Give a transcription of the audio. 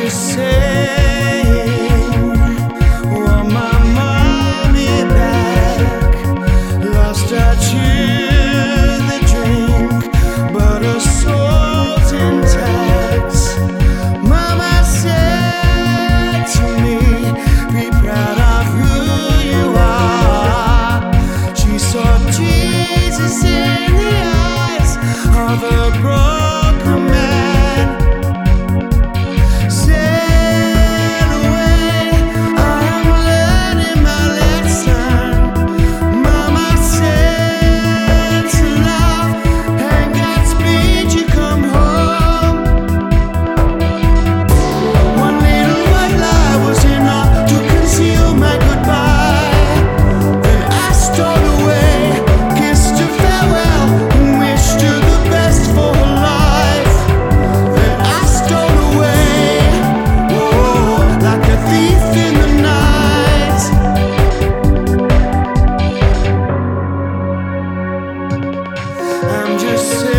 just saying, want my money back. Lost her to the drink, but her soul's intact. Mama said to me, be proud of who you are. She saw Jesus in the eyes of a broken man. Sail away, I am learning my lesson. Mama said to love and Godspeed, you come home. One little white lie was enough to conceal my goodbye. Then I stole away, kissed her farewell, and wished her the best for her life. Then I stole away, oh, like a thief in the night. I'm just saying.